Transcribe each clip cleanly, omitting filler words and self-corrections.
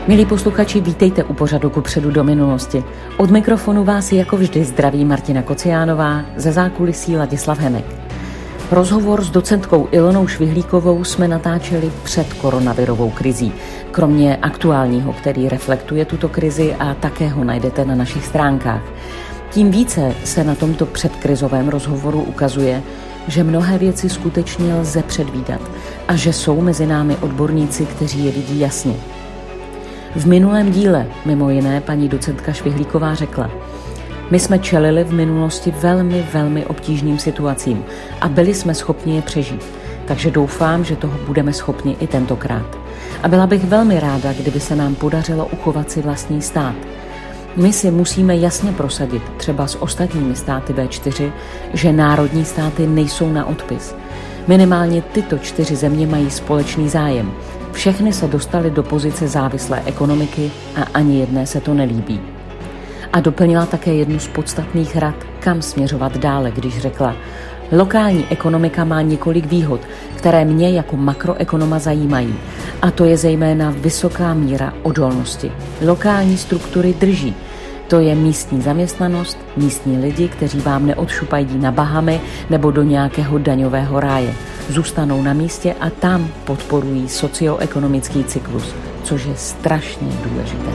Milí posluchači, vítejte u pořadu Kupředu do minulosti. Od mikrofonu vás jako vždy zdraví Martina Kociánová, ze zákulisí Ladislav Henek. Rozhovor s docentkou Ilonou Švihlíkovou jsme natáčeli před koronavirovou krizí. Kromě aktuálního, který reflektuje tuto krizi, a také ho najdete na našich stránkách. Tím více se na tomto předkrizovém rozhovoru ukazuje, že mnohé věci skutečně lze předvídat a že jsou mezi námi odborníci, kteří je vidí jasně. V minulém díle, mimo jiné, paní docentka Švihlíková řekla: my jsme čelili v minulosti velmi obtížným situacím a byli jsme schopni je přežít, takže doufám, že toho budeme schopni i tentokrát. A byla bych velmi ráda, kdyby se nám podařilo uchovat si vlastní stát. My si musíme jasně prosadit, třeba s ostatními státy V4, že národní státy nejsou na odpis. Minimálně tyto 4 země mají společný zájem. Všechny se dostaly do pozice závislé ekonomiky a ani jedné se to nelíbí. A doplnila také jednu z podstatných rad, kam směřovat dále, když řekla: lokální ekonomika má několik výhod, které mě jako makroekonoma zajímají. A to je zejména vysoká míra odolnosti. Lokální struktury drží. To je místní zaměstnanost, místní lidi, kteří vám neodšupají na Bahamy nebo do nějakého daňového ráje. Zůstanou na místě a tam podporují socioekonomický cyklus, což je strašně důležité.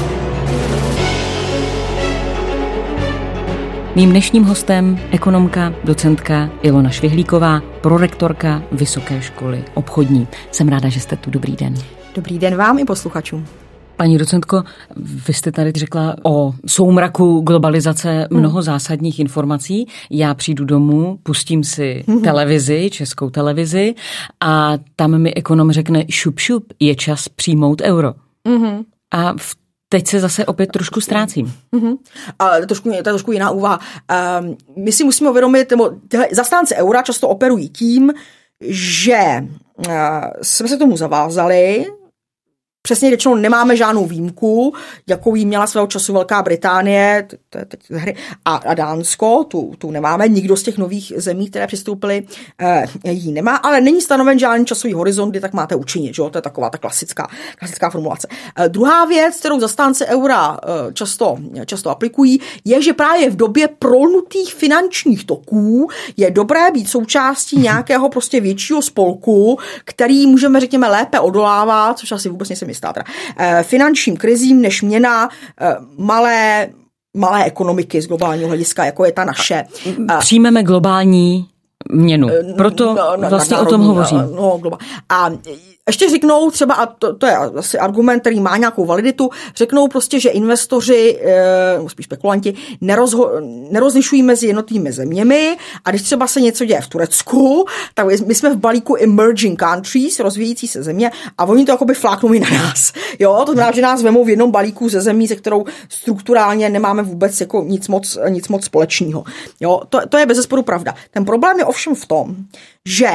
Mým dnešním hostem ekonomka, docentka Ilona Švihlíková, prorektorka Vysoké školy obchodní. Jsem ráda, že jste tu. Dobrý den. Dobrý den vám i posluchačům. Paní docentko, vy jste tady řekla o soumraku globalizace mnoho zásadních informací. Já přijdu domů, pustím si televizi, českou televizi, a tam mi ekonom řekne: šup, je čas přijmout euro. A teď se zase opět trošku ztrácím. Ale to je trošku jiná úvaha. My si musíme uvědomit, zastánci eura často operují tím, že jsme se tomu zavázali. Přesně řečeno, nemáme žádnou výjimku, jakou jí měla svého času Velká Británie, to je teď hry, a Dánsko, tu nemáme, nikdo z těch nových zemí, které přistoupily, jí nemá, ale není stanoven žádný časový horizont, kdy tak máte učinit, že? To je taková ta klasická formulace. Druhá věc, kterou zastánci eura často aplikují, je, že právě v době prolnutých finančních toků je dobré být součástí nějakého prostě většího spolku, který můžeme, řekněme, lépe odolávat, což asi vůbec nejsem jistá, finančním krizím než měna malé ekonomiky z globálního hlediska, jako je ta naše. Přijmeme globální měnu. Proto vlastně o tom hovořím. A ještě řeknou třeba, a to je asi argument, který má nějakou validitu, řeknou prostě, že investoři, spíš spekulanti, nerozlišují mezi jednotlivými zeměmi, a když třeba se něco děje v Turecku, tak my jsme v balíku emerging countries, rozvíjející se země, a oni to jakoby fláknou i na nás. Jo, to znamená, že nás vemou v jednom balíku ze zemí, se kterou strukturálně nemáme vůbec jako nic moc společného. Jo, to je bezesporu pravda. Ten problém je ovšem v tom, že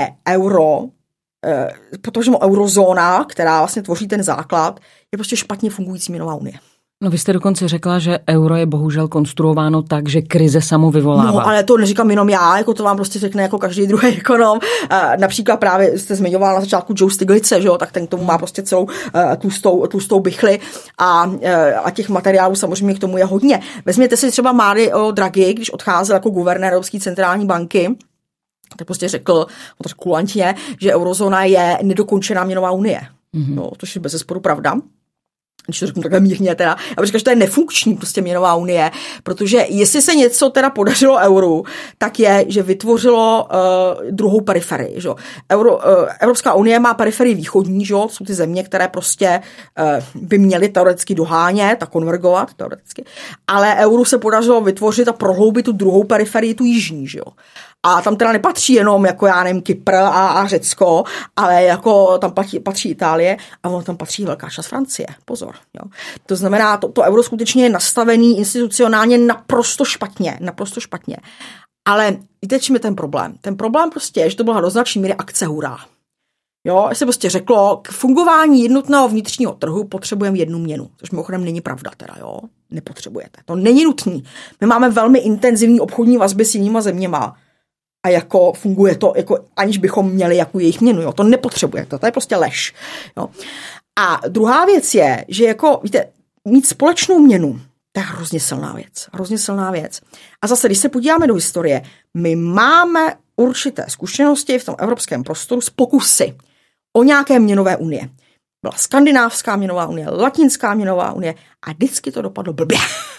protože eurozóna, která vlastně tvoří ten základ, je prostě špatně fungující měnová unie. No, vy jste dokonce řekla, že euro je bohužel konstruováno tak, že krize samo vyvolává. No, ale to neříkám jenom já, jako to vám prostě řekne jako každý druhý ekonom. Například právě jste zmiňovala na začátku Joe Stiglice, že jo, tak ten k tomu má prostě celou tlustou bychli, a těch materiálů samozřejmě k tomu je hodně. Vezměte si třeba Mario Draghi, když odcházel jako guvernér Evropské centrální banky, tak prostě řekl kulantně, že eurozóna je nedokončená měnová unie. No, to je bezesporu pravda. Když to řeknu takhle mírně teda. Já bych říkal, že to je nefunkční prostě měnová unie, protože jestli se něco teda podařilo euru, tak je, že vytvořilo druhou periferii. Že? Evropská unie má periferii východní, že? Jsou ty země, které prostě by měly teoreticky dohánět a konvergovat teoreticky, ale euru se podařilo vytvořit a prohloubit tu druhou periferii, tu jižní. Že? A tam teda nepatří jenom jako, já nevím, Kypr a Řecko, ale jako tam patří Itálie a ono tam patří velká část Francie. Pozor. Jo. To znamená, to euro skutečně je nastavený institucionálně naprosto špatně. Ale víte, čím je ten problém? Ten problém prostě je, že to byla do značné míry akce hurá. Jo, se prostě řeklo, k fungování jednotného vnitřního trhu potřebujeme jednu měnu, což mimochodem není pravda teda, jo. Nepotřebujete. To není nutný. My máme velmi intenzivní obchodní vazby s jinýma zeměma. A jako funguje to, jako aniž bychom měli jako jejich měnu. Jo. To nepotřebuje, to je prostě lež. Jo. A druhá věc je, že jako, víte, mít společnou měnu, to je hrozně silná věc. A zase, když se podíváme do historie, my máme určité zkušenosti v tom evropském prostoru s pokusy o nějaké měnové unie. Byla skandinávská měnová unie, latinská měnová unie a vždycky to dopadlo blbě.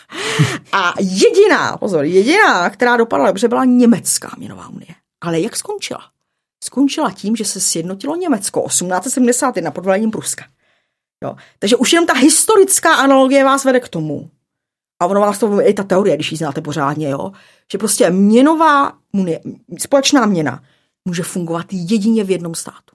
A jediná, která dopadla dobře, byla německá měnová unie. Ale jak skončila? Skončila tím, že se sjednotilo Německo 1871 pod velením Pruska. Jo. Takže už jenom ta historická analogie vás vede k tomu, a ono vás to i ta teorie, když ji znáte pořádně, jo, že prostě měnová unie, společná měna může fungovat jedině v jednom státu.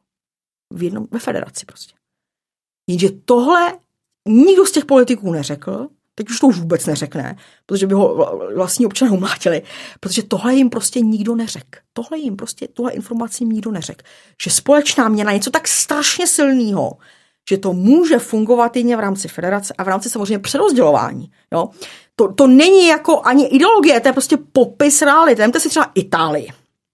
Ve federaci prostě. Jenže tohle nikdo z těch politiků neřekl, teď už to už vůbec neřekne, protože by ho vlastní občané umlátili, protože tohle jim prostě nikdo neřekl. Tohle informaci jim nikdo neřekl. Že společná měna je něco tak strašně silného, že to může fungovat jedině v rámci federace a v rámci samozřejmě přerozdělování. Jo? To není jako ani ideologie, to je prostě popis reality. Vemte si třeba Itálii.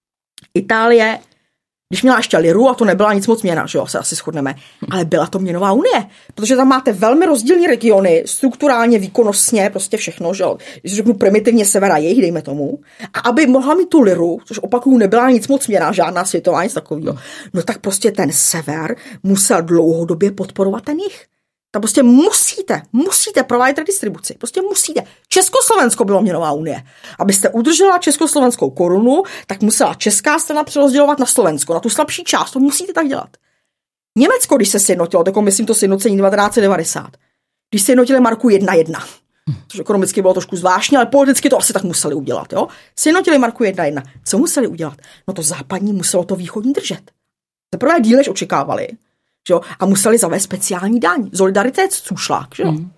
Itálie, když měla ještě liru, a to nebyla nic moc měna, že jo, se asi shodneme, ale byla to měnová unie, protože tam máte velmi rozdílné regiony, strukturálně, výkonnostně, prostě všechno, že jo, když řeknu primitivně sever a jih, dejme tomu, a aby mohla mít tu liru, což opakuju, nebyla nic moc měna, žádná světová, nic takového, no tak prostě ten sever musel dlouhodobě podporovat ten jih. Tam prostě musíte provádět redistribuci. Prostě musíte. Československo bylo měnová unie. Abyste udržela československou korunu, tak musela česká strana přerozdělovat na Slovensko, na tu slabší část. To musíte tak dělat. Německo, když se sjednotilo, tak myslím to sjednocení 1990, když se sjednotili marku 1:1, což ekonomicky bylo trošku zvláštní, ale politicky to asi tak museli udělat. Jo? Sjednotili marku 1:1. Co museli udělat? No to západní muselo to východní držet. Zaprvé díl, než očekávali. Že? A museli zavést speciální daň. Solidaritätszuschlag.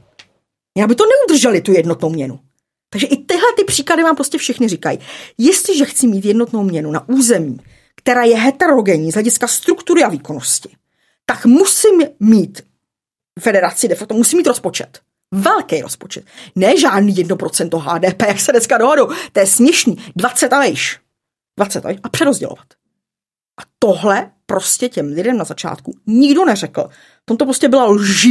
Aby to neudrželi tu jednotnou měnu. Takže i tyhle ty příklady vám prostě všechny říkají. Jestliže chci mít jednotnou měnu na území, která je heterogenní z hlediska struktury a výkonnosti, tak musím mít federaci, de facto musím mít rozpočet. Velký rozpočet. Ne žádný 1% HDP, jak se dneska dohodou. To je směšný. 20 a vejš. A přerozdělovat. A tohle prostě těm lidem na začátku nikdo neřekl. To prostě bylo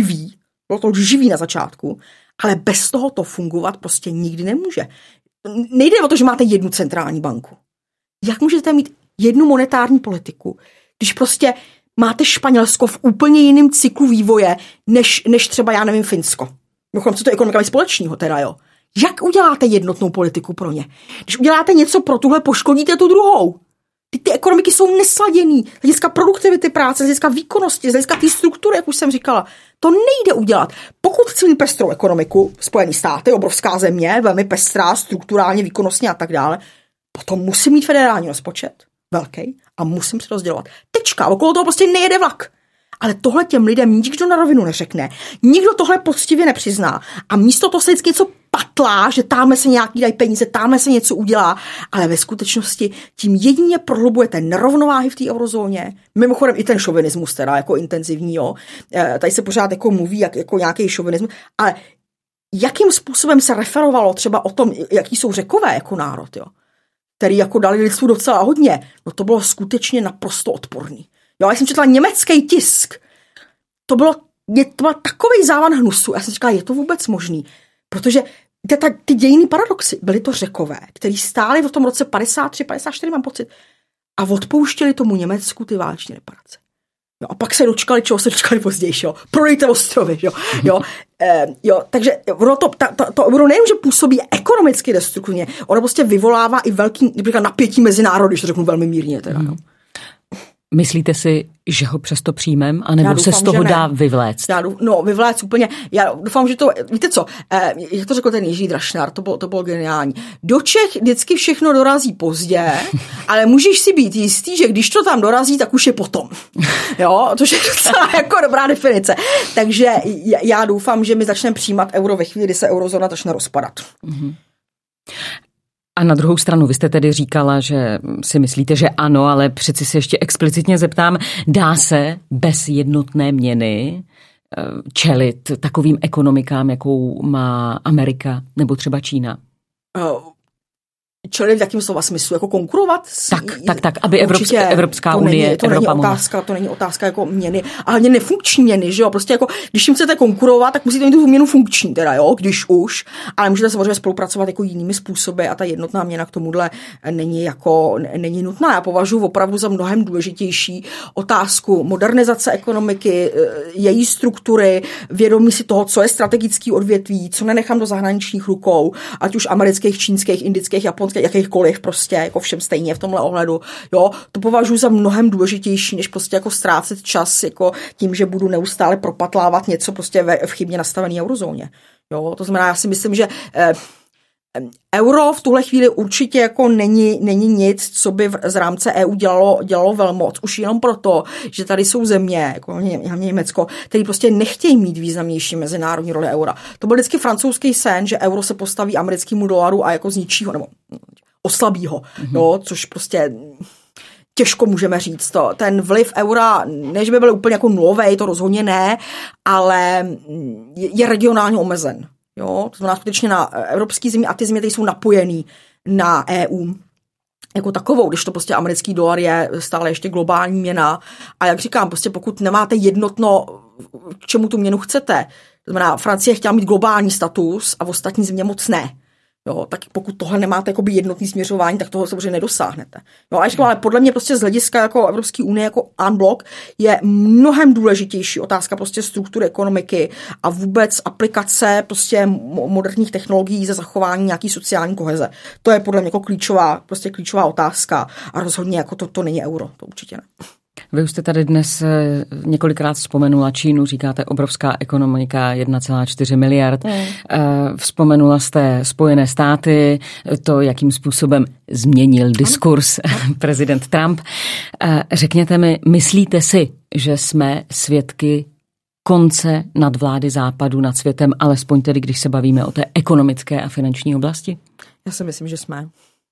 to lživý na začátku, ale bez toho to fungovat prostě nikdy nemůže. Nejde o to, že máte jednu centrální banku. Jak můžete mít jednu monetární politiku, když prostě máte Španělsko v úplně jiném cyklu vývoje, než třeba, já nevím, Finsko. Co to ekonomika společného teda, jo. Jak uděláte jednotnou politiku pro ně? Když uděláte něco pro tuhle, poškodíte tu druhou. Ty ekonomiky jsou nesladěný. Z hlediska produktivity práce, z hlediska výkonnosti, z hlediska té struktury, jak už jsem říkala. To nejde udělat. Pokud chci mít pestrou ekonomiku, Spojené státy, obrovská země, velmi pestrá, strukturálně, výkonnostně a tak dále, potom musím mít federální rozpočet, velký, a musím přerozdělovat. Tečka, okolo toho prostě nejede vlak. Ale tohle těm lidem nikdo na rovinu neřekne. Nikdo tohle poctivě nepřizná. A místo toho se vždycky něco patlá, že táme se nějaký dají peníze, táme se něco udělá, ale ve skutečnosti tím jedině prohlubujete nerovnováhy v té eurozóně. Mimochodem i ten šovinismus teda jako intenzivní, jo. Tady se pořád jako mluví jako nějaký šovinismus, ale jakým způsobem se referovalo třeba o tom, jaký jsou Řekové jako národ, jo, který jako dali lidstvu docela hodně, no to bylo skutečně naprosto odporný. Jo, já jsem četla německý tisk. To byl takový závan hnusu. Já jsem říkala, je to vůbec možný? Protože ty dějinný paradoxy, byly to Řekové, kteří stáli v tom roce 53, 54, mám pocit, a odpouštěli tomu Německu ty váleční reparace. Jo, a pak se dočkali, čeho se dočkali později, jo. Prodejte ostrovy, jo. Takže to euro nejen, že působí ekonomicky destruktivně, ono prostě vyvolává i velký napětí mezi národy, když to řeknu velmi mírně teda, jo. Myslíte si, že ho přesto přijmem, anebo doufám, se z toho dá vyvléct? Vyvléct úplně. Já doufám, že to, víte co, jak to řekl ten Jiří Drašnár, to bylo geniální. Do Čech vždycky všechno dorazí pozdě, ale můžeš si být jistý, že když to tam dorazí, tak už je potom. Jo, to je docela jako dobrá definice. Takže já doufám, že my začneme přijímat euro ve chvíli, kdy se eurozóna začne rozpadat. Mm-hmm. A na druhou stranu, vy jste tedy říkala, že si myslíte, že ano, ale přeci se ještě explicitně zeptám, dá se bez jednotné měny čelit takovým ekonomikám, jakou má Amerika nebo třeba Čína? čili v jakém slova smyslu, jako konkurovat? Tak, aby Evropská unie, to není otázka jako měny, a hlavně nefunkční měny, že jo, prostě jako, když jim chcete konkurovat, tak musíte mít tu měnu funkční teda, jo, když už, ale můžete samozřejmě spolupracovat jako jinými způsoby a ta jednotná měna k tomuhle není nutná. Já považuji opravdu za mnohem důležitější otázku modernizace ekonomiky, její struktury, vědomí si toho, co je strategický odvětví, co nenechám do zahraničních rukou, ať už amerických, čínských, indických, japonských, jakýchkoliv prostě, jako všem stejně v tomhle ohledu. Jo, to považuji za mnohem důležitější, než prostě jako ztrácet čas jako tím, že budu neustále propatlávat něco prostě v chybně nastavené eurozóně. Jo, to znamená, já si myslím, že euro v tuhle chvíli určitě jako není nic, co by z rámce EU dělalo velmoc. Už jenom proto, že tady jsou země, jako hlavně Německo, které prostě nechtějí mít významnější mezinárodní roli eura. To byl vždycky francouzský sen, že euro se postaví americkému dolaru a jako zničí ho, nebo oslabí ho. Jo, což prostě těžko můžeme říct to. Ten vliv eura, než by byl úplně jako nulovej, to rozhodně ne, ale je regionálně omezen. Jo, to znamená skutečně na evropský země a ty země, které jsou napojený na EU jako takovou, když to prostě americký dolar je stále ještě globální měna. A jak říkám, prostě pokud nemáte jednotno, k čemu tu měnu chcete, to znamená, Francie chtěla mít globální status a v ostatní země moc ne. Jo, tak pokud tohle nemáte jakoby jednotný směřování, tak toho samozřejmě nedosáhnete. Jo, ale podle mě prostě z hlediska jako Evropské unie jako unblock je mnohem důležitější otázka prostě struktury ekonomiky a vůbec aplikace prostě moderních technologií za zachování nějaký sociální koheze. To je podle mě jako klíčová otázka a rozhodně jako to není euro, to určitě ne. Vy už jste tady dnes několikrát vzpomenula Čínu, říkáte obrovská ekonomika 1,4 miliard. Vzpomenula jste Spojené státy, to, jakým způsobem změnil diskurs prezident Trump. Řekněte mi, myslíte si, že jsme svědky konce nadvlády Západu nad světem, alespoň tedy, když se bavíme o té ekonomické a finanční oblasti? Já si myslím, že jsme.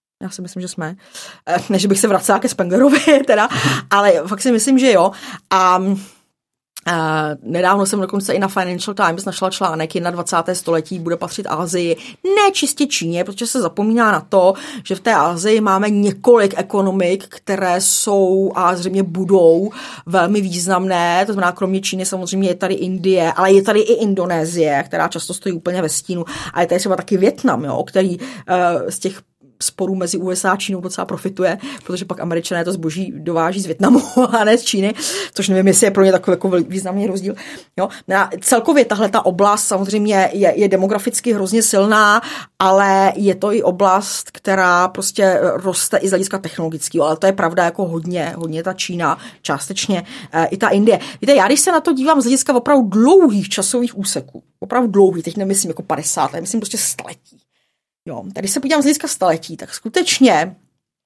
Ne, že bych se vracela ke Spenglerovi, teda, ale fakt si myslím, že jo. A nedávno jsem dokonce i na Financial Times našla článek, 21. století bude patřit Asii, ne čistě Číně, protože se zapomíná na to, že v té Asii máme několik ekonomik, které jsou a zřejmě budou velmi významné, to znamená, kromě Číny samozřejmě je tady Indie, ale je tady i Indonésie, která často stojí úplně ve stínu, a je tady třeba taky Vietnam, jo, který z těch sporů mezi USA a Čínou docela profituje, protože pak Američané to zboží dováží z Vietnamu a ne z Číny, což nevím, jestli je pro ně takový jako významný rozdíl. Jo? Celkově tahleta oblast samozřejmě je demograficky hrozně silná, ale je to i oblast, která prostě roste i z hlediska technologického, ale to je pravda jako hodně ta Čína, částečně i ta Indie. Víte, já když se na to dívám z hlediska opravdu dlouhých časových úseků, opravdu dlouhých, teď nemyslím jako 50 let, myslím prostě staletí. Jo, tady se podívám z hlediska staletí, tak skutečně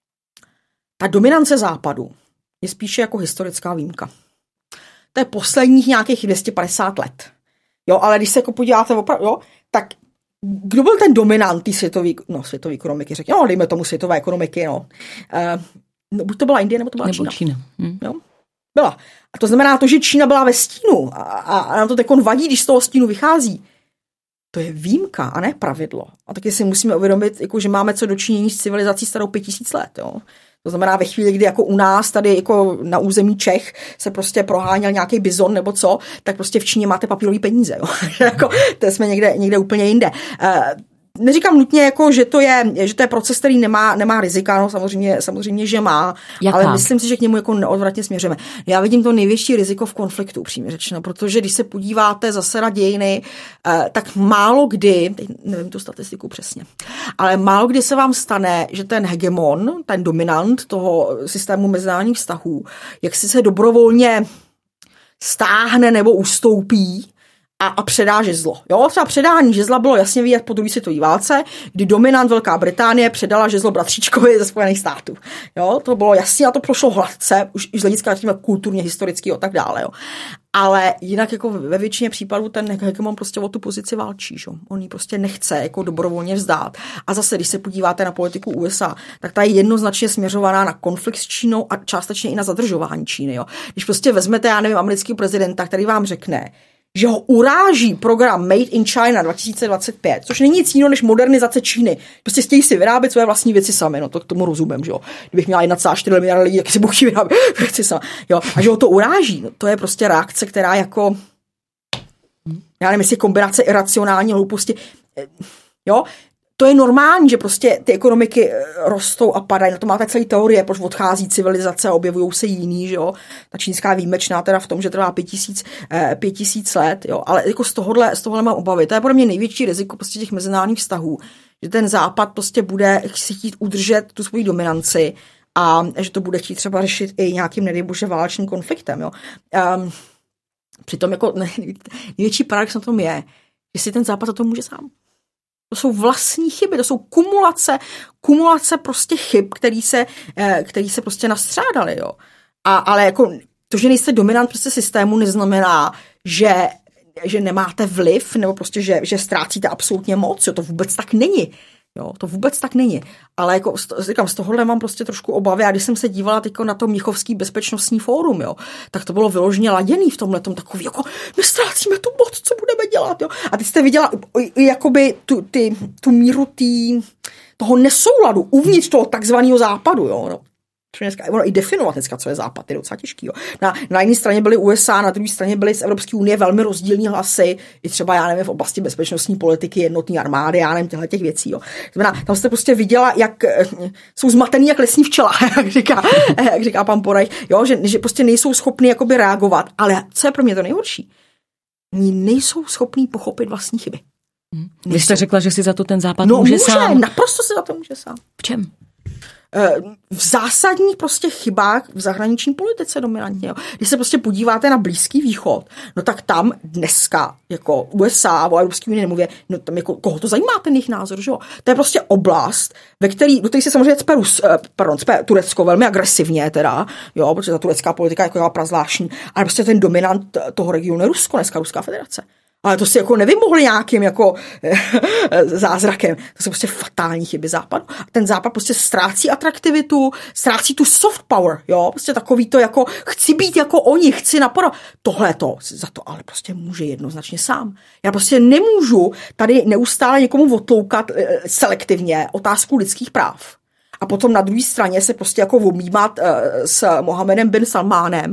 ta dominance Západu je spíše jako historická výjimka. To je posledních nějakých 250 let. Jo, ale když se jako podíváte opravdu, jo, tak kdo byl ten dominant té světové ekonomiky? Řekněme, dejme tomu světové ekonomiky, no. Buď to byla Indie, nebo to byla Čína. Jo? Byla. A to znamená to, že Čína byla ve stínu a nám to takon vadí, když z toho stínu vychází. To je výjimka a ne pravidlo. A taky si musíme uvědomit, jako, že máme co dočinění s civilizací starou 5000 let. Jo. To znamená ve chvíli, kdy jako u nás tady jako na území Čech se prostě proháněl nějaký bizon nebo co, tak prostě v Číně máte papírový peníze. Jo. Jako, to jsme někde úplně jinde. Neříkám nutně, jako, že to je proces, který nemá rizika, no samozřejmě, že má, ale myslím si, že k němu jako neodvratně směřujeme. Já vidím to největší riziko v konfliktu, upřímně řečeno, protože když se podíváte zase na dějiny, tak málo kdy, teď nevím tu statistiku přesně, ale málo kdy se vám stane, že ten hegemon, ten dominant toho systému mezinárodních vztahů, jak si se dobrovolně stáhne nebo ustoupí a předá žezlo. Jo, třeba předání žezla bylo jasně vidět po druhé světové válce, kdy dominant Velká Británie předala žezlo bratříčkovi ze Spojených států. Jo, to bylo jasně a to prošlo hladce, už z hlediska kulturně, historicky a tak dále. Jo. Ale jinak jako ve většině případů ten hegemon prostě o tu pozici válčí. Že? On ji prostě nechce jako dobrovolně vzdát. A zase, když se podíváte na politiku USA, tak ta je jednoznačně směřovaná na konflikt s Čínou a částečně i na zadržování Číny. Jo. Když prostě vezmete, já nevím, amerického prezidenta, který vám řekne, že ho uráží program Made in China 2025, což není nic jiného než modernizace Číny. Prostě chtějí si vyrábět své vlastní věci sami, no to k tomu rozumím, že jo. Kdybych měla 1,4 miliardy lidí, jak si budu vyrábět věci sami. Jo, a že ho to uráží, no, to je prostě reakce, která jako, já nevím, jestli kombinace iracionální hlouposti, jo. To je normální, že prostě ty ekonomiky rostou a padají. Na to máte celý teorie, proč odchází civilizace a objevují se jiný, že jo. Ta čínská výjimečná teda v tom, že trvá 5000 let, jo. Ale jako z tohohle mám obavy. To je pro mě největší riziko prostě těch mezinárodních vztahů, že ten západ prostě bude chtít udržet tu svoji dominanci a že to bude chtít třeba řešit i nějakým, nedej bože, válečným konfliktem, jo. Přitom jako největší paradox na tom je, že si ten západ za to může sám. To jsou vlastní chyby, to jsou kumulace prostě chyb, který se prostě nastřádaly, jo. Ale jako to, že nejste dominant prostě systému, neznamená, že nemáte vliv, nebo prostě, že ztrácíte absolutně moc, jo. To vůbec tak není. Jo, to vůbec tak není. Ale jako říkám, z tohohle mám prostě trošku obavy. A když jsem se dívala teď na to Mnichovský bezpečnostní fórum, jo, tak to bylo vyloženě laděný v tomhletom takový, jako nestrácíme tu moc, co budeme dělat, jo. A teď jste viděla jakoby tu míru toho nesouladu uvnitř toho takzvaného západu, jo, no. Ono i definovat dneska, co je západ, je docela těžký. Jo. Na jedné straně byly USA, na druhé straně byly z Evropské unie velmi rozdílný hlasy, i třeba, já nevím, v oblasti bezpečnostní politiky, jednotné armády, já nevím, těch věcí. Jo. Znamená, tam jste prostě viděla, jak jsou zmatený jak lesní včela, jak říká pan Poraj, jo, že prostě nejsou schopni jakoby reagovat, ale co je pro mě to nejhorší? Oni nejsou schopní pochopit vlastní chyby. Vy jste řekla, že si za to ten západ může sám. Naprosto si za to může sám. V čem? V zásadních prostě chybách v zahraniční politice dominantně. Jo. Když se prostě podíváte na Blízký východ, no tak tam dneska jako USA o Evropské unii nemluvě, no tam jako koho to zajímá ten jejich názor, že jo? To je prostě oblast, do které se samozřejmě cpe Turecko velmi agresivně teda, jo, protože ta turecká politika je jako prazvláštní, ale prostě ten dominant toho regionu je Rusko, dneska Ruská federace. Ale to si jako nevymohli nějakým jako zázrakem. To jsou prostě fatální chyby západu. A ten západ prostě ztrácí atraktivitu, ztrácí tu soft power, jo, prostě takový to jako chci být jako oni, chci napadat. Tohle to, za to ale prostě může jednoznačně sám. Já prostě nemůžu tady neustále někomu otloukat selektivně otázku lidských práv. A potom na druhé straně se prostě jako objímat s Mohamedem bin Salmánem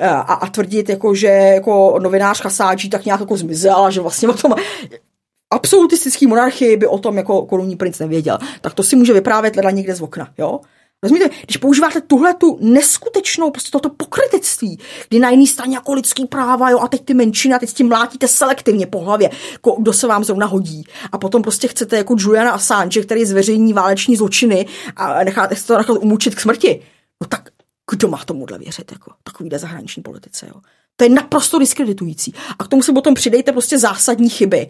a tvrdit, jako, že jako novinář Khashoggi tak nějak jako zmizel a že vlastně o tom absolutistický monarchii by o tom jako korunní princ nevěděl. Tak to si může vyprávět leda někde z okna, jo? Rozumíte, když používáte tuhletu neskutečnou, prostě toto pokrytectví, kdy na jiné straně jako lidský práva, jo, a teď ty menšiny, a teď s tím mlátíte selektivně po hlavě, kdo se vám zrovna hodí. A potom prostě chcete jako Juliana Assange, který zveřejní váleční zločiny a nechat umučit k smrti. No tak kdo má tomuhle věřit, jako takovýhle zahraniční politice, jo? To je naprosto diskreditující. A k tomu si potom přidejte prostě zásadní chyby.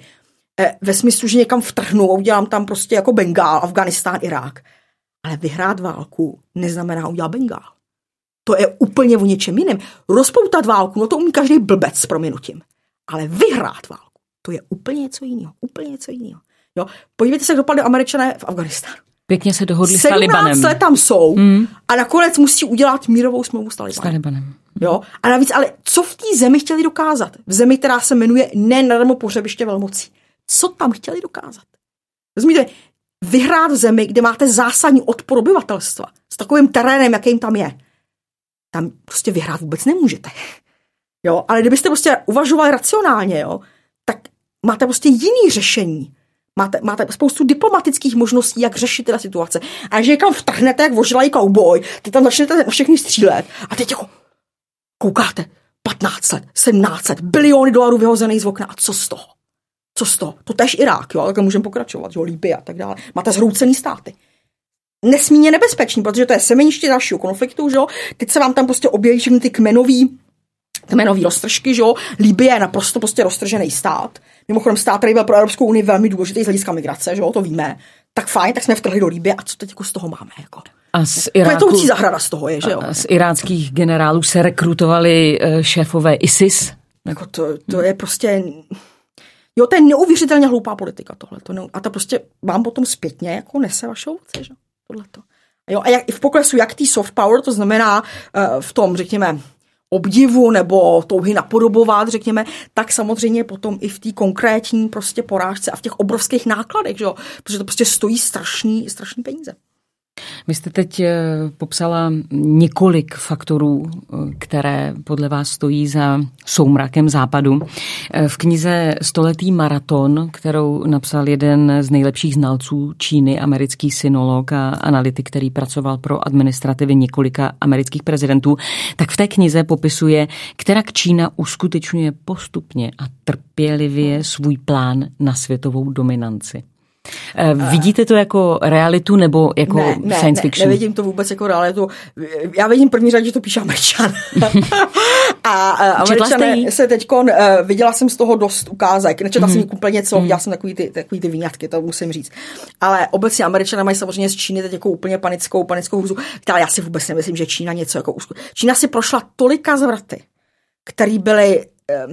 Ve smyslu, že někam vtrhnu a udělám tam prostě jako Bengál, Afganistán, Irák. Ale vyhrát válku neznamená udělat Bengál. To je úplně o něčem jiném. Rozpoutat válku, no to umí každý blbec s prominutím. Ale vyhrát válku, to je úplně něco jiného. Úplně něco jiného. Jo? Podívejte se, jak dopadly Američané v Afghánistánu. Pěkně se dohodli s Talibanem. 17 let tam jsou a nakonec musí udělat mírovou smlouvu s Talibanem. Jo? A navíc, ale co v té zemi chtěli dokázat? V zemi, která se jmenuje nenadarmo pohřebiště velmocí. Co tam chtěli dokázat? Rozumíte? Vyhrát v zemi, kde máte zásadní odpor obyvatelstva s takovým terénem, jakým tam je. Tam prostě vyhrát vůbec nemůžete. Jo? Ale kdybyste prostě uvažovali racionálně, jo, tak máte prostě jiný řešení. Máte spoustu diplomatických možností, jak řešit tyhle situace. A když někam vtrhnete, jak vožralý cowboy, teď tam začnete na všechny střílet a teď jako koukáte 15 let, 17 let, biliony dolarů vyhozených z okna a co z toho? Co z toho? To též Irák, jo, takhle můžeme pokračovat, jo, Libye a tak dále. Máte zhroucený státy. Nesmírně nebezpečný, protože to je semeniště dalšího konfliktu, že jo. Teď se vám tam prostě objeví všechny ty kmenový roztržky, že jo. Libye je naprosto prostě roztržený stát. Mimochodem stát, který byl pro Evropskou unii velmi důležitý z hlediska migrace, že jo, to víme. Tak fajn, tak jsme vtrhli do Libye a co teď jako z toho máme, jako? A z Iráku, zahrada z toho je, že jo. Z iráckých generálů se rekrutovali šéfové ISIS. Jako to je prostě... Jo, to je neuvěřitelně hloupá politika tohle. A ta prostě vám potom zpětně jako nese vaše ovoce, že? Tohleto. Jo, a v poklesu jak tý soft power, to znamená v tom, řekněme, obdivu nebo touhy napodobovat, řekněme, tak samozřejmě potom i v té konkrétní prostě porážce a v těch obrovských nákladech, že jo? Protože to prostě stojí strašný peníze. Vy jste teď popsala několik faktorů, které podle vás stojí za soumrakem Západu. V knize Stoletý maraton, kterou napsal jeden z nejlepších znalců Číny, americký sinolog a analytik, který pracoval pro administrativy několika amerických prezidentů, tak v té knize popisuje, kterak Čína uskutečňuje postupně a trpělivě svůj plán na světovou dominanci. Vidíte to jako realitu nebo jako science fiction? Nevidím to vůbec jako realitu. Já vidím první řadě, že to píše Američan. A Američané se teďkon, viděla jsem z toho dost ukázek. Nečetla jsem úplně něco, viděla jsem takový ty výňatky, to musím říct. Ale obecně Američané mají samozřejmě z Číny teď jako úplně panickou hruzu. Ale já si vůbec nemyslím, že Čína něco jako Čína si prošla tolika zvraty, které byly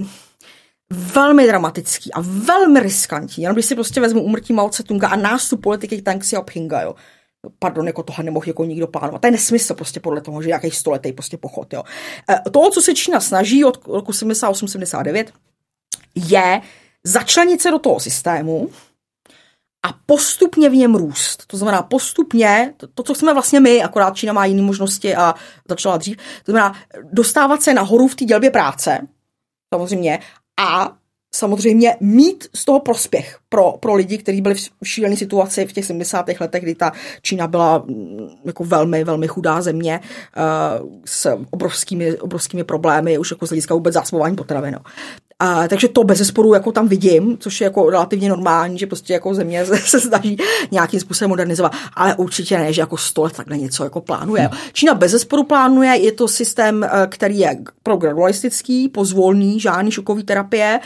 velmi dramatický a velmi riskantní. Jenom když si prostě vezmu úmrtí Mao Tse-tunga a nástup politiky Tang Xiaopinga, jo. Pardon, jako tohle nemohl jako nikdo plánovat. To je nesmysl prostě podle toho, že nějaký stoletý prostě pochod, jo. To, co se Čína snaží od roku 78-79, je začlenit se do toho systému a postupně v něm růst. To znamená postupně, to, co jsme vlastně my, akorát Čína má jiné možnosti a začala dřív, to znamená dostávat se nahoru v té dělbě práce, samozřejmě, a samozřejmě mít z toho prospěch pro lidi, kteří byli v šílené situaci v těch 70. letech, kdy ta Čína byla jako velmi, velmi chudá země s obrovskými problémy, už jako z hlediska vůbec zásobování potravin. Takže to bezesporu jako tam vidím, což je jako relativně normální, že prostě jako země se snaží nějakým způsobem modernizovat, ale určitě ne, že jako 100 let takhle něco jako plánuje. Čína bezesporu plánuje, je to systém, který je progradualistický, pozvolný, žádný šokový terapie.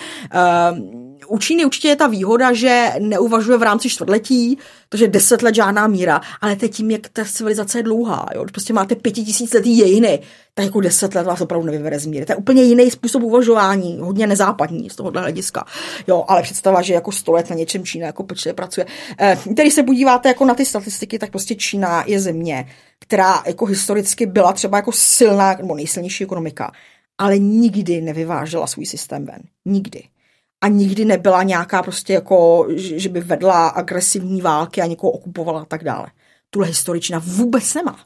U Číny určitě je ta výhoda, že neuvažuje v rámci čtvrtletí, protože 10 let žádná míra, ale teď tím, jak ta civilizace je dlouhá, jo? Prostě máte 5000letý dějiny, tak jako 10 let vás opravdu nevyvede z míry. To je úplně jiný způsob uvažování, hodně nezápadní z tohohle hlediska. Jo, ale představa, že jako 100 let na něčem Čína jako pečlivě pracuje. Když se podíváte jako na ty statistiky, tak prostě Čína je země, která jako historicky byla třeba jako silná nebo nejsilnější ekonomika, ale nikdy nevyvážela svůj systém ven. Nikdy. A nikdy nebyla nějaká prostě jako, že by vedla agresivní války a někoho okupovala a tak dále. Tuhle historii Čína vůbec nemá.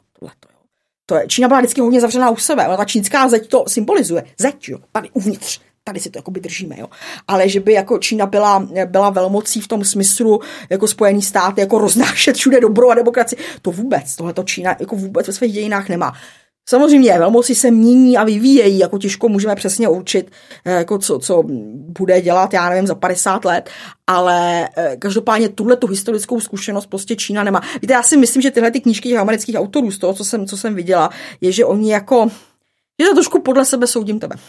Čína byla vždycky hodně zavřená u sebe. Ta čínská zeď to symbolizuje. Zeď, jo, tady uvnitř. Tady si to jakoby držíme, jo. Ale že by jako Čína byla velmocí v tom smyslu jako Spojený státy, jako roznášet všude dobro a demokracii. To vůbec, tohleto Čína jako vůbec ve svých dějinách nemá. Samozřejmě, velmoci se mění a vyvíjejí, jako těžko můžeme přesně určit, jako co bude dělat, já nevím, za 50 let, ale každopádně tuhletu historickou zkušenost prostě Čína nemá. Víte, já si myslím, že tyhle ty knížky těch amerických autorů, z toho, co jsem viděla, je, že oni jako, že to trošku podle sebe soudím tebe.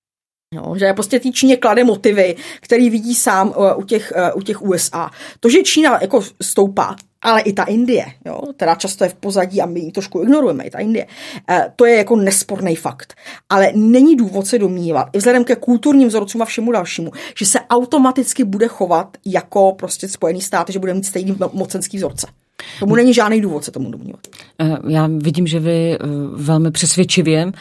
No, že prostě té Číně klade motivy, který vidí sám u těch USA. To, že Čína jako stoupá, ale i ta Indie, jo, teda často je v pozadí a my ji trošku ignorujeme, i ta Indie, to je jako nesporný fakt. Ale není důvod se domnívat, i vzhledem ke kulturním vzorcům a všemu dalšímu, že se automaticky bude chovat jako prostě Spojený státy, že bude mít stejný mocenský vzorce. Tomu není žádný důvod se tomu domnívat. Já vidím, že vy velmi přesvědčivě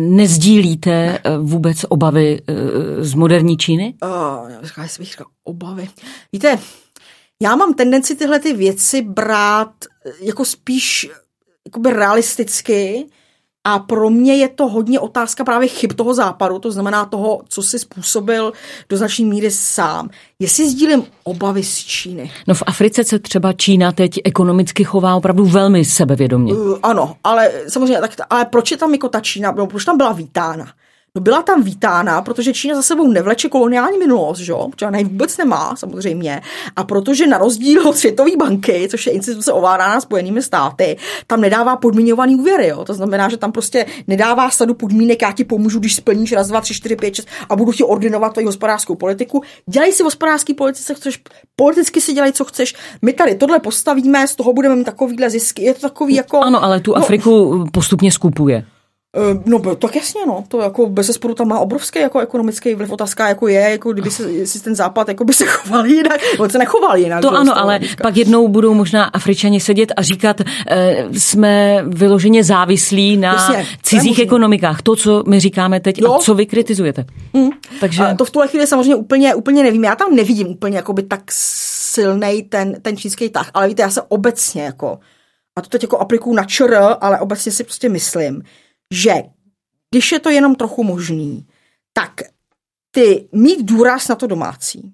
nezdílíte vůbec obavy z moderní Číny? Já bych říkal obavy. Víte, já mám tendenci tyhle ty věci brát jako spíš jakoby realisticky a pro mě je to hodně otázka právě chyb toho západu, to znamená toho, co si způsobil do značné míry sám. Jestli sdílím obavy z Číny. No v Africe se třeba Čína teď ekonomicky chová opravdu velmi sebevědomě. Ano, ale samozřejmě, ale proč je tam jako ta Čína, proč tam byla vítána? No byla tam vítána, protože Čína za sebou nevleče koloniální minulost, že jo? Protože vůbec nemá, samozřejmě. A protože na rozdíl od Světové banky, což je instituce ovládaná Spojenými státy, tam nedává podmiňovaný úvěry, jo? To znamená, že tam prostě nedává sadu podmínek, já ti pomůžu, když splníš 1, 2, 3, 4, 5, 6 a budu ti ordinovat tvoji hospodářskou politiku. Dělej si v hospodářské politice, co chceš, politicky si dělej, co chceš. My tady tohle postavíme, z toho budeme mít takovýhle zisky. Je to takový jako... Ano, ale tu Afriku postupně skupuje. No tak jasně, no, to jako bezesporu tam má obrovský jako ekonomický vliv. Otázka jako je, jako kdyby si ten západ jako by se choval jinak, nebo se nechoval jinak. To ano, ale pak jednou budou možná Afričani sedět a říkat, jsme vyloženě závislí na cizích ekonomikách. To, co my říkáme teď a co vy kritizujete. Takže to v tuhle chvíli samozřejmě úplně nevím. Já tam nevidím úplně jakoby tak silnej ten čínský tah, ale víte, já se obecně jako, a to teď jako aplikuju na ČR, ale obecně si prostě myslím, že když je to jenom trochu možný, tak ty mít důraz na to domácí.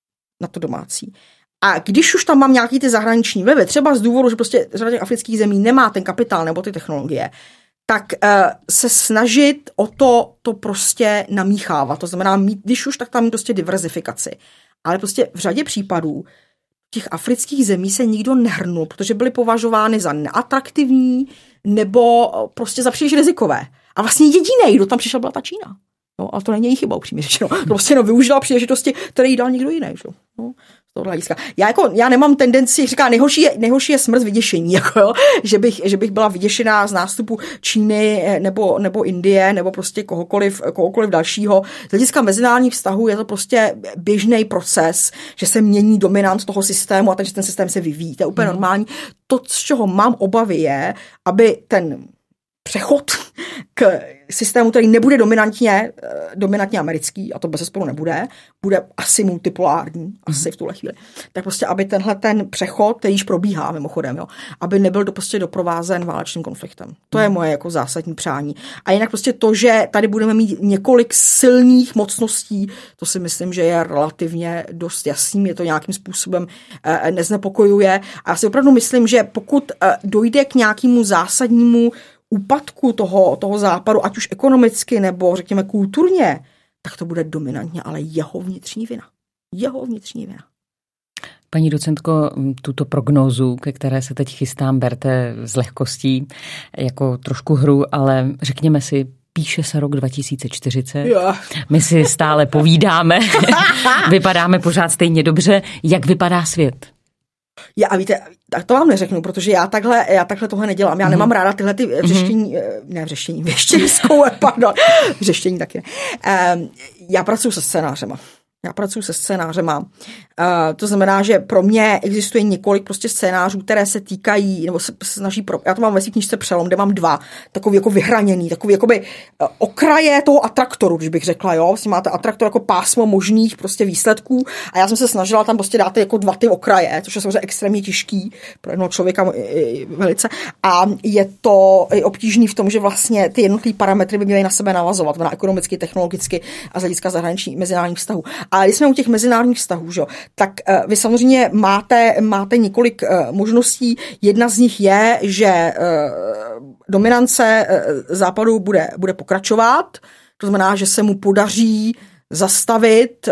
A když už tam mám nějaký ty zahraniční vlivy, třeba z důvodu, že prostě řada těch afrických zemí nemá ten kapitál nebo ty technologie, tak se snažit o to prostě namíchávat. To znamená mít, když už, tak tam mít prostě diverzifikaci. Ale prostě v řadě případů těch afrických zemí se nikdo nehrnul, protože byly považovány za neatraktivní nebo prostě za příliš rizikové. A vlastně jediný, kdo tam přišel, byla ta Čína. No, ale to není její chyba, upřímně řečeno. Prostě využila příležitosti, které jí dal někdo jiný. No, z toho hlediska. Já nemám tendenci, říká, nejhorší je smrt z vyděšení, jako, jo? Že bych byla vyděšená z nástupu Číny nebo Indie, nebo prostě kohokoliv dalšího. Z hlediska mezinárodních vztahů je to prostě běžný proces, že se mění dominant toho systému a ten systém se vyvíjí. To je úplně normální. To, z čeho mám obavy, je, aby ten přechod k systému, který nebude dominantně americký, a to bezesporu nebude, bude asi multipolární, asi v tuhle chvíli. Tak prostě, aby ten přechod, který již probíhá mimochodem, jo, aby nebyl prostě doprovázen válečným konfliktem. To je moje jako zásadní přání. A jinak prostě to, že tady budeme mít několik silných mocností, to si myslím, že je relativně dost jasný, mě to nějakým způsobem neznepokojuje. A já si opravdu myslím, že pokud dojde k nějakému zásadnímu úpadku toho západu, ať už ekonomicky nebo řekněme kulturně, tak to bude dominantně, ale jeho vnitřní vina. Paní docentko, tuto prognózu, ke které se teď chystám, berte s lehkostí jako trošku hru, ale řekněme si, píše se rok 2040, my si stále povídáme, vypadáme pořád stejně dobře. Jak vypadá svět? A víte, tak to vám neřeknu, protože já takhle tohle nedělám. Já nemám ráda tyhle ty vřeštění taky ne. Já pracuji se scénářema. To znamená, že pro mě existuje několik prostě scénářů, které se týkají, nebo se snaží, já to mám ve své knížce Přelom, kde mám 2, takový jako vyhraněný, takový jakoby okraje toho atraktoru, když bych řekla, jo, vlastně máte atraktor jako pásmo možných prostě výsledků a já jsem se snažila tam prostě dát jako 2 ty okraje, což je samozřejmě extrémně těžký pro jednoho člověka velice a je to obtížný v tom, že vlastně ty jednotlivé parametry by měly na sebe navazovat, na ekonomicky, technologicky a z hlediska zahraničních mezinárodních vztahů. Ale když jsme u těch mezinárodních vztahů, že, tak vy samozřejmě máte několik možností. Jedna z nich je, že dominance západu bude pokračovat. To znamená, že se mu podaří zastavit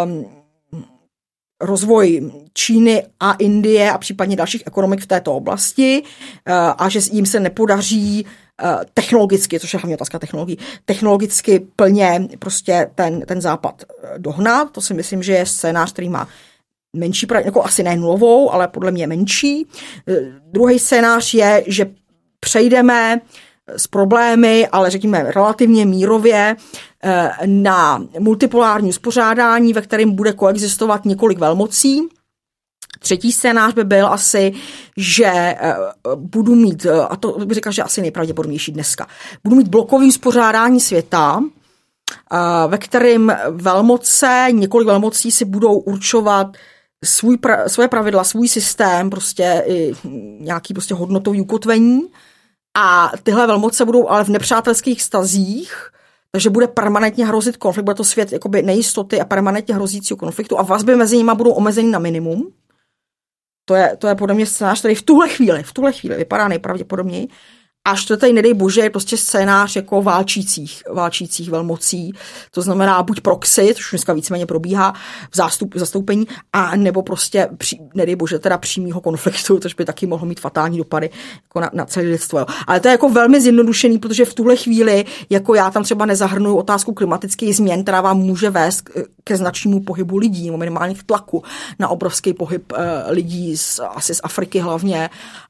rozvoj Číny a Indie a případně dalších ekonomik v této oblasti a že jim se nepodaří technologicky, což je hlavně otázka technologií, technologicky plně prostě ten západ dohnat. To si myslím, že je scénář, který má menší, jako asi ne nulovou, ale podle mě menší. Druhý scénář je, že přejdeme s problémy, ale řekněme relativně mírově na multipolární uspořádání, ve kterém bude koexistovat několik velmocí. Třetí scénář by byl asi, že budu mít, a to bych řekla, že asi nejpravděpodobnější dneska, budu mít blokový uspořádání světa, ve kterém několik velmocí si budou určovat svoje pravidla, svůj systém, prostě nějaký prostě hodnotový ukotvení a tyhle velmoce budou ale v nepřátelských vztazích, takže bude permanentně hrozit konflikt, bude to svět jakoby nejistoty a permanentně hrozícího konfliktu a vazby mezi nimi budou omezeny na minimum. To je podle mě scénář, který v tuhle chvíli vypadá nejpravděpodobněji. A čtvrtý, nedej bože, je prostě scénář jako válčících velmocí. To znamená buď proxy, což dneska víceméně probíhá v zastoupení, a nebo prostě, nedej bože, teda přímýho konfliktu, což by taky mohlo mít fatální dopady jako na celé lidstvo. Jo. Ale to je jako velmi zjednodušený, protože v tuhle chvíli, jako já tam třeba nezahrnuju otázku klimatických změn, která vám může vést ke značnému pohybu lidí, minimálně tlaku na obrovský pohyb lidí asi z Afriky hlavně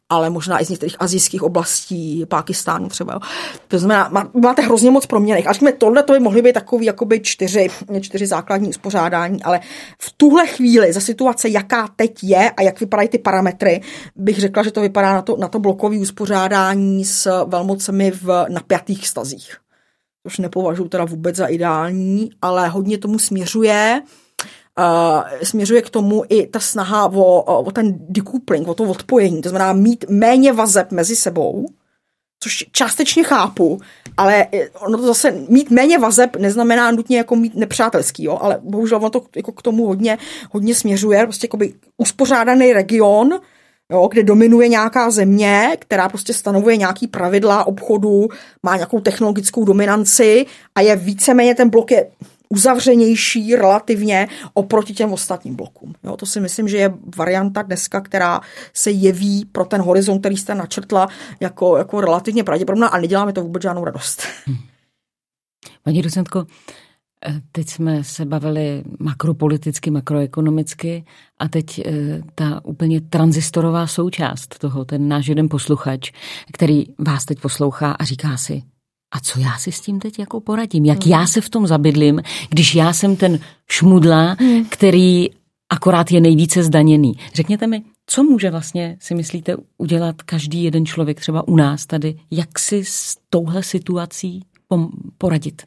ale možná i z některých asijských oblastí, Pákistánu třeba. Jo. To znamená, máte hrozně moc proměnných. A řekněme, tohle to by mohly být takový jakoby 4 základní uspořádání, ale v tuhle chvíli za situace, jaká teď je a jak vypadají ty parametry, bych řekla, že to vypadá na to blokové uspořádání s velmocemi v napjatých vztazích. Což nepovažuji teda vůbec za ideální, ale hodně tomu směřuje. Směřuje k tomu i ta snaha o ten decoupling, o to odpojení, to znamená mít méně vazeb mezi sebou, což částečně chápu, ale ono to zase mít méně vazeb neznamená nutně jako mít nepřátelský, jo? Ale bohužel ono to jako k tomu hodně směřuje, prostě jakoby uspořádaný region, jo, kde dominuje nějaká země, která prostě stanovuje nějaký pravidla obchodu, má nějakou technologickou dominanci a je víceméně ten blok je uzavřenější relativně oproti těm ostatním blokům. Jo, to si myslím, že je varianta dneska, která se jeví pro ten horizont, který jste načrtla, jako relativně pravděpodobná a neděláme to vůbec žádnou radost. Paní docentko, teď jsme se bavili makropoliticky, makroekonomicky a teď ta úplně transistorová součást toho, ten náš jeden posluchač, který vás teď poslouchá a říká si, a co já si s tím teď jako poradím? Jak já se v tom zabydlím, když já jsem ten šmudla, který akorát je nejvíce zdaněný? Řekněte mi, co může vlastně, si myslíte, udělat každý jeden člověk třeba u nás tady? Jak si s touhle situací poradit?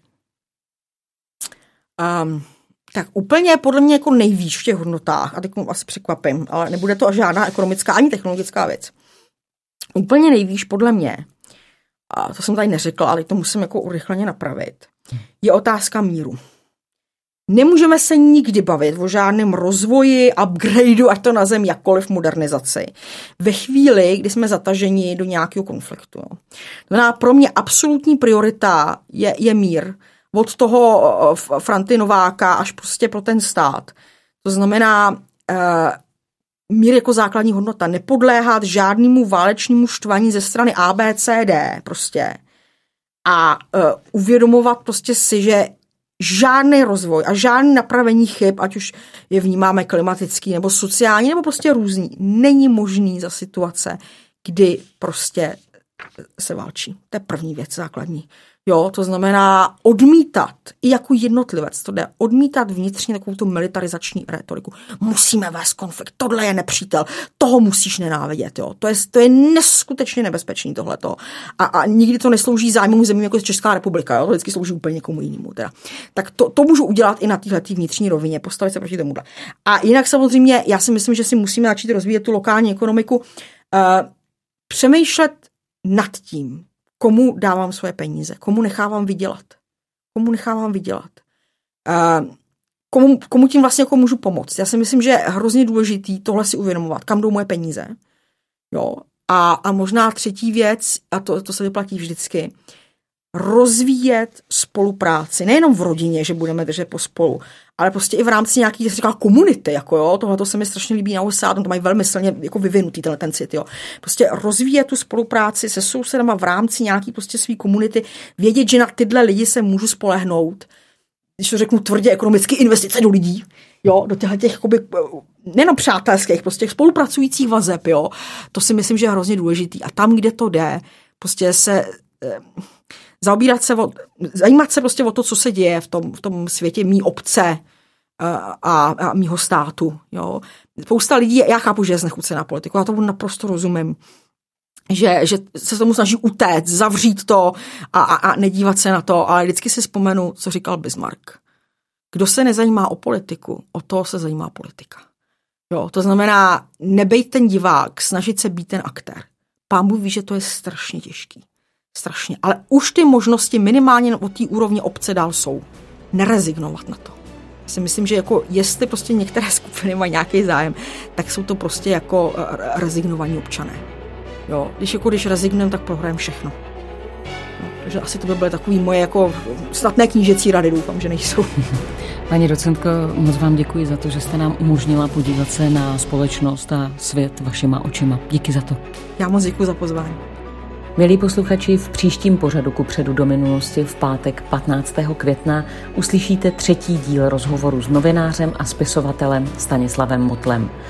Tak úplně podle mě jako nejvíc v těch hodnotách, a teď asi překvapím, ale nebude to žádná ekonomická ani technologická věc. Úplně nejvíc podle mě, a to jsem tady neřekla, ale to musím jako urychleně napravit, je otázka míru. Nemůžeme se nikdy bavit o žádném rozvoji, upgradeu, ať to nazvem jakkoliv modernizaci. Ve chvíli, kdy jsme zataženi do nějakého konfliktu. To znamená, pro mě absolutní priorita je mír. Od toho Franty Nováka až prostě pro ten stát. To znamená mír jako základní hodnota. Nepodléhat žádnému válečnému štvaní ze strany A, B, C, D prostě. A uvědomovat prostě si, že žádný rozvoj a žádný napravení chyb, ať už je vnímáme klimatický nebo sociální, nebo prostě různý, není možný za situace, kdy prostě se válčí. To je první věc základní. Jo, to znamená odmítat, i jako jednotlivec, to jde, odmítat vnitřně takovou tu militarizační retoriku. Musíme vést konflikt, tohle je nepřítel, toho musíš nenávidět, jo. To je neskutečně nebezpečný tohleto. A nikdy to neslouží zájmům zemí jako Česká republika, jo, to vždycky slouží úplně někomu jinému. Teda. Tak to můžu udělat i na téhletý vnitřní rovině, postavit se proti tomuhle. A jinak samozřejmě, já si myslím, že si musíme začít rozvíjet tu lokální ekonomiku, přemýšlet nad tím, komu dávám svoje peníze, komu nechávám vydělat. Komu tím vlastně jako můžu pomoct. Já si myslím, že je hrozně důležitý tohle si uvědomovat, kam jdou moje peníze. Jo. A možná třetí věc, a to se vyplatí vždycky, rozvíjet spolupráci. Nejenom v rodině, že budeme držet pospolu, ale prostě i v rámci nějaký, jak se říká, komunity. Jako jo. Tohle se mi strašně líbí na USA, to mají velmi silně jako vyvinutý ten cit. Jo. Prostě rozvíjet tu spolupráci se sousedama v rámci nějaký prostě svý komunity, vědět, že na tyhle lidi se můžu spolehnout, když to řeknu tvrdě ekonomicky, investice do lidí, jo, do těch jakoby, nejenom přátelských, prostě spolupracujících vazeb, jo. To si myslím, že je hrozně důležitý. A tam, kde to jde, prostě se zajímat se prostě o to, co se děje v tom světě mý obce a mýho státu. Jo. Spousta lidí, já chápu, že je znechucená politika, já tomu naprosto rozumím, že se tomu snaží utéct, zavřít to a nedívat se na to, ale vždycky si vzpomenu, co říkal Bismarck. Kdo se nezajímá o politiku, o toho se zajímá politika. Jo, to znamená, nebejt ten divák, snažit se být ten aktér. Pán Bůh ví, že to je strašně těžký. Strašně. Ale už ty možnosti minimálně od té úrovně obce dál jsou. Nerezignovat na to. Já si myslím, že jako jestli prostě některé skupiny mají nějaký zájem, tak jsou to prostě jako rezignovaní občané. Jo, když rezignujeme, tak prohrajeme všechno. No, takže asi to by byly takový moje jako snadné knížecí rady, doufám, že nejsou. Paní docentko, moc vám děkuji za to, že jste nám umožnila podívat se na společnost a svět vašima očima. Díky za to. Já moc děkuji za pozvání. Milí posluchači, v příštím pořadu Kupředu do minulosti v pátek 15. května uslyšíte 3. díl rozhovoru s novinářem a spisovatelem Stanislavem Motlem.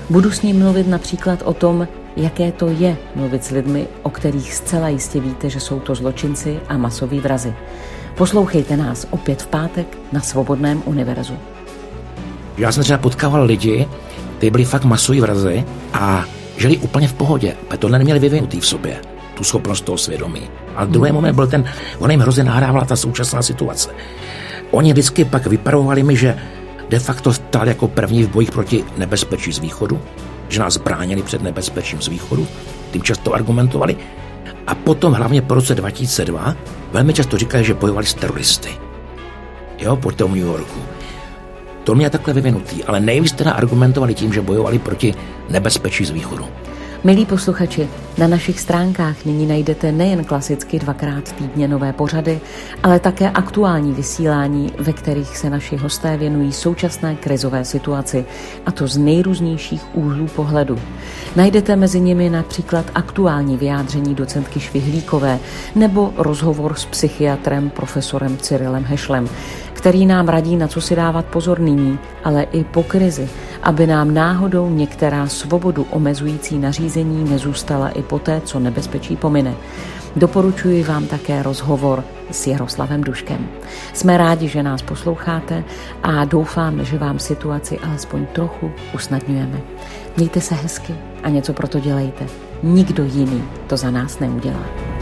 Budu s ním mluvit například o tom, jaké to je mluvit s lidmi, o kterých zcela jistě víte, že jsou to zločinci a masoví vrazi. Poslouchejte nás opět v pátek na Svobodném univerzu. Já jsem třeba potkával lidi, kteří byli fakt masoví vrazi a žili úplně v pohodě, protože neměli vyvinutý v sobě tu schopnost toho svědomí. A druhý moment byl ten, ona jim hrozně nahrávala ta současná situace. Oni vždycky pak vyparovali mi, že de facto stál jako první v bojích proti nebezpečí z východu, že nás bránili před nebezpečím z východu, tím často argumentovali. A potom hlavně po roce 2002 velmi často říkali, že bojovali s teroristy. Jo, po tom New Yorku. To mě takhle vyvinutý, ale nejvíc teda argumentovali tím, že bojovali proti nebezpečí z východu. Milí posluchači, na našich stránkách nyní najdete nejen klasicky 2x týdně nové pořady, ale také aktuální vysílání, ve kterých se naši hosté věnují současné krizové situaci, a to z nejrůznějších úhlů pohledu. Najdete mezi nimi například aktuální vyjádření docentky Švihlíkové nebo rozhovor s psychiatrem profesorem Cyrilem Hešlem, který nám radí, na co si dávat pozor nyní, ale i po krizi, aby nám náhodou některá svobodu omezující nařízení nezůstala i poté, co nebezpečí pomine. Doporučuji vám také rozhovor s Jaroslavem Duškem. Jsme rádi, že nás posloucháte a doufáme, že vám situaci alespoň trochu usnadňujeme. Mějte se hezky a něco pro to dělejte. Nikdo jiný to za nás neudělá.